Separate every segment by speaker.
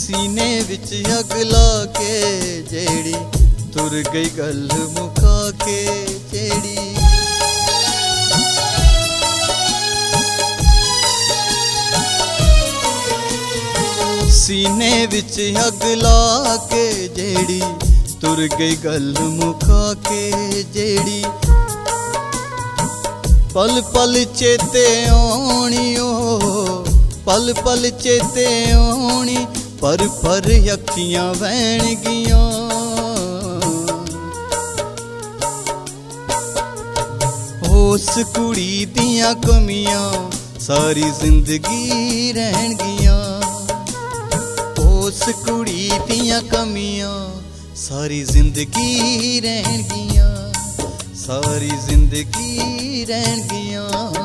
Speaker 1: सीने विच अग ला के जेड़ी तुर गई गल मुका के जेड़ी। सीने विच अग ला के जेड़ी तुर गई गल मुका के जेड़ी। पल पल चेते आनी ओ पल पल चेते आनी पर अखियां वहन गियां। उस कुड़ी दियां कमियां सारी जिंदगी रहन गियां। उस कुड़ी दियां कमियां सारी जिंदगी रहन गियां। सारी जिंदगी रहन गियां।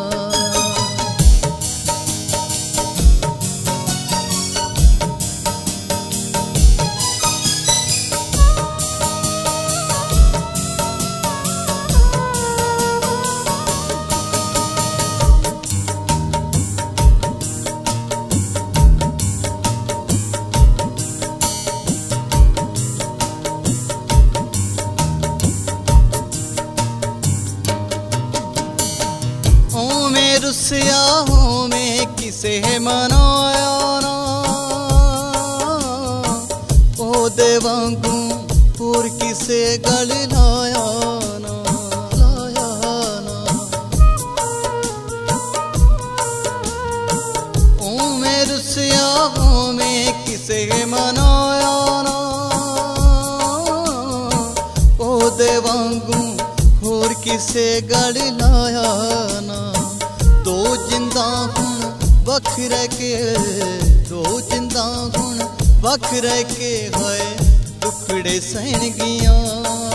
Speaker 1: रुसिया हो में किसे मनाया ना ओ दे वांगू और किसे गल लाया ना लाया ना। ओ मैं रुसिया हो में किसे मनाया ना ओ दे वांगू और किसे गल लाया ना। दो जिंदा हुण वख रह के दो जिंदा हुण वख रह के होए टुकड़े सहन गियां।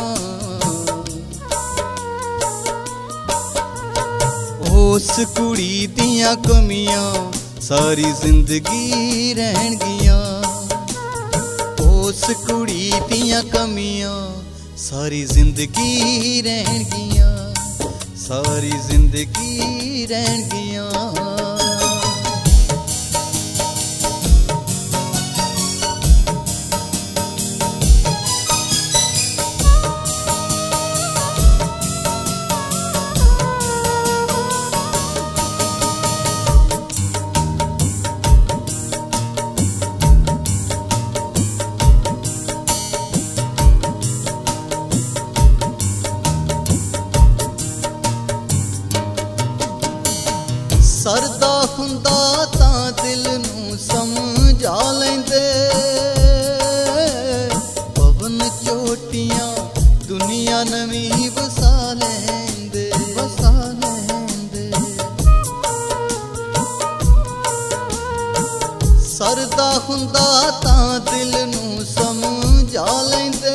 Speaker 1: उस कुड़ी दियां कमियां सारी जिंदगी रहन गियां। उस कुड़ी दियां कमियां सारी जिंदगी रहन गियां। सारी जिंदगी रहन गियां। सरदा हुंदा तां दिल नूं समझा लैंदे। पवन चोटियां दुनिया नवीं वसा लैंदे वसा लैंदे। सरदा हुंदा तां दिल नूं समझा लैंदे।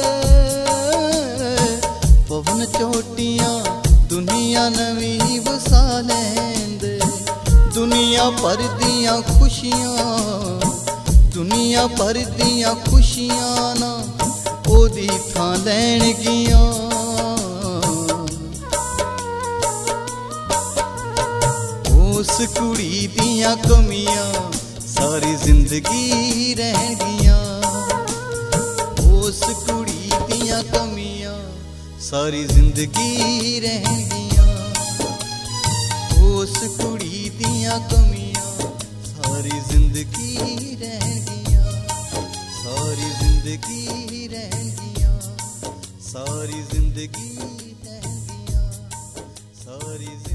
Speaker 1: पवन चोटियां दुनिया नवीं वसा लैंदे। दुनिया भर दियां खुशियां दुनिया भर दियां खुशियां ना ओदी थां लैण गियां। उस कुड़ी दियां कमियां सारी जिंदगी रहन गियां। उस कुड़ी दियां कमियां सारी जिंदगी रहन गियां। उस कुड़ी दियां कमियां सारी जिंदगी रहन गियां। सारी जिंदगी रहन गियां। सारी जिंदगी रहन गियां। सारी